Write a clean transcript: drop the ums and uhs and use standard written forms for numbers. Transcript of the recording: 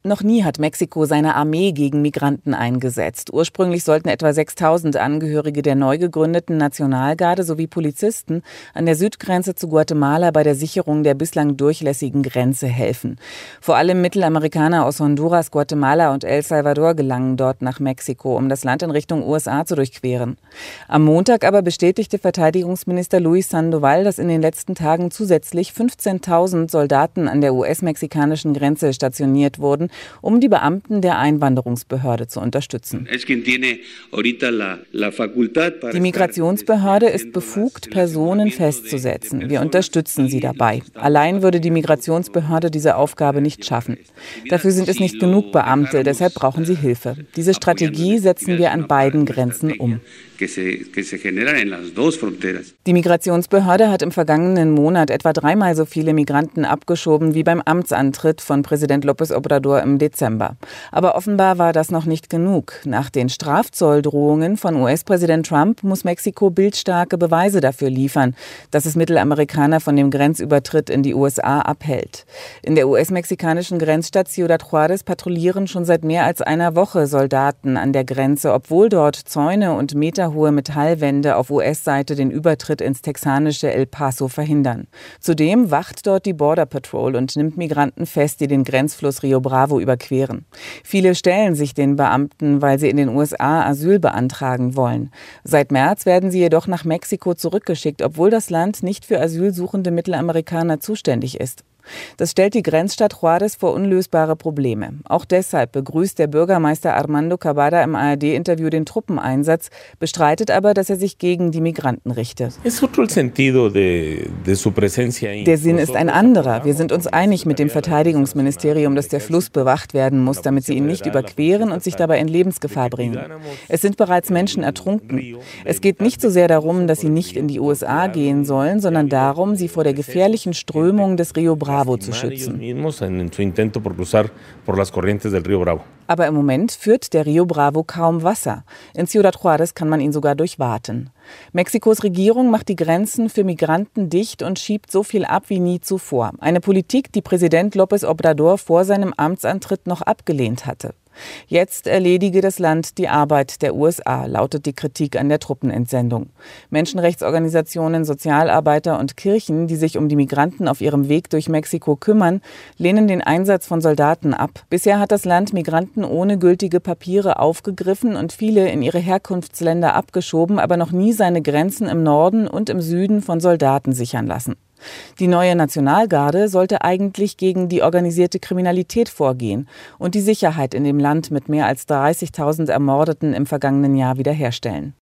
Noch nie hat Mexiko seine Armee gegen Migranten eingesetzt. Ursprünglich sollten etwa 6.000 Angehörige der neu gegründeten Nationalgarde sowie Polizisten an der Südgrenze zu Guatemala bei der Sicherung der bislang durchlässigen Grenze helfen. Vor allem Mittelamerikaner aus Honduras, Guatemala und El Salvador gelangen dort nach Mexiko, um das Land in Richtung USA zu durchqueren. Am Montag aber bestätigte Verteidigungsminister Luis Sandoval, dass in den letzten Tagen zusätzlich 15.000 Soldaten an der US-mexikanischen Grenze stationiert wurden, um die Beamten der Einwanderungsbehörde zu unterstützen. Die Migrationsbehörde ist befugt, Personen festzusetzen. Wir unterstützen sie dabei. Allein würde die Migrationsbehörde diese Aufgabe nicht schaffen. Dafür sind es nicht genug Beamte, deshalb brauchen sie Hilfe. Diese Strategie setzen wir an beiden Grenzen um. Die Migrationsbehörde hat im vergangenen Monat etwa 3-mal so viele Migranten abgeschoben wie beim Amtsantritt von Präsident López Obrador im Dezember. Aber offenbar war das noch nicht genug. Nach den Strafzolldrohungen von US-Präsident Trump muss Mexiko bildstarke Beweise dafür liefern, dass es Mittelamerikaner von dem Grenzübertritt in die USA abhält. In der US-mexikanischen Grenzstadt Ciudad Juárez patrouillieren schon seit mehr als einer Woche Soldaten an der Grenze, obwohl dort Zäune und meterhohe Metallwände auf US-Seite den Übertritt ins texanische El Paso verhindern. Zudem wacht dort die Border Patrol und nimmt Migranten fest, die den Grenzfluss Rio Bravo überqueren. Viele stellen sich den Beamten, weil sie in den USA Asyl beantragen wollen. Seit März werden sie jedoch nach Mexiko zurückgeschickt, obwohl das Land nicht für asylsuchende Mittelamerikaner zuständig ist. Das stellt die Grenzstadt Juárez vor unlösbare Probleme. Auch deshalb begrüßt der Bürgermeister Armando Cavada im ARD-Interview den Truppeneinsatz, bestreitet aber, dass er sich gegen die Migranten richtet. Der Sinn ist ein anderer. Wir sind uns einig mit dem Verteidigungsministerium, dass der Fluss bewacht werden muss, damit sie ihn nicht überqueren und sich dabei in Lebensgefahr bringen. Es sind bereits Menschen ertrunken. Es geht nicht so sehr darum, dass sie nicht in die USA gehen sollen, sondern darum, sie vor der gefährlichen Strömung des Rio Bravo zu schützen. Aber im Moment führt der Rio Bravo kaum Wasser. In Ciudad Juárez kann man ihn sogar durchwaten. Mexikos Regierung macht die Grenzen für Migranten dicht und schiebt so viel ab wie nie zuvor. Eine Politik, die Präsident López Obrador vor seinem Amtsantritt noch abgelehnt hatte. Jetzt erledige das Land die Arbeit der USA, lautet die Kritik an der Truppenentsendung. Menschenrechtsorganisationen, Sozialarbeiter und Kirchen, die sich um die Migranten auf ihrem Weg durch Mexiko kümmern, lehnen den Einsatz von Soldaten ab. Bisher hat das Land Migranten ohne gültige Papiere aufgegriffen und viele in ihre Herkunftsländer abgeschoben, aber noch nie seine Grenzen im Norden und im Süden von Soldaten sichern lassen. Die neue Nationalgarde sollte eigentlich gegen die organisierte Kriminalität vorgehen und die Sicherheit in dem Land mit mehr als 30.000 Ermordeten im vergangenen Jahr wiederherstellen.